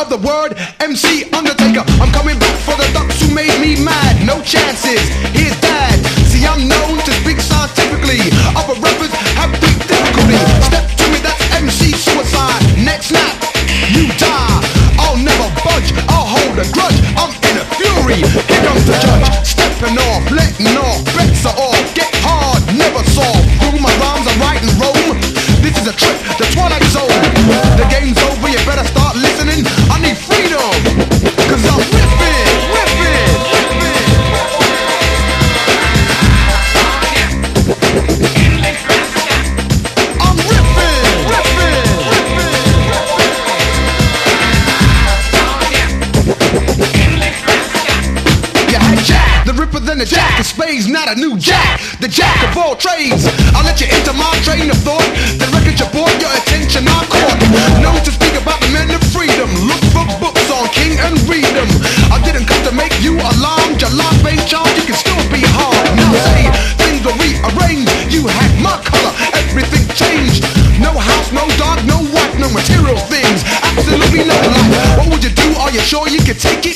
of the word MC Undertaker. I'm coming back for the ducks who made me mad. No chances, here's Dad. See, I'm known to speak scientifically. Other rappers have big difficulty. Step to me, that's MC suicide. Next snap, you die. I'll never budge, I'll hold a grudge. I'm in a fury, here comes the judge. Stepping off, letting off, bets are off. Get hard, never soft. Through my rhymes I write and roam. This is a trip, the Twilight Zone. The game's over, you better start listening. I need freedom, cause I'm ripping, ripping, ripping. I'm ripping, ripping, ripping. You had Jack, the Ripper, then the Jack of Spades, not a new Jack. The Jack of all trades. I'll let you into my train of thought. The record you bought, your attention I caught. Known to speak about the men of freedom. Look for books on King and read them. I didn't come to make you alarmed. Your life ain't charged, you can still be hard. Now say, things were rearranged. You had my color, everything changed. No house, no dog, no wife, no material things. Absolutely no life. What would you do? Are you sure you could take it?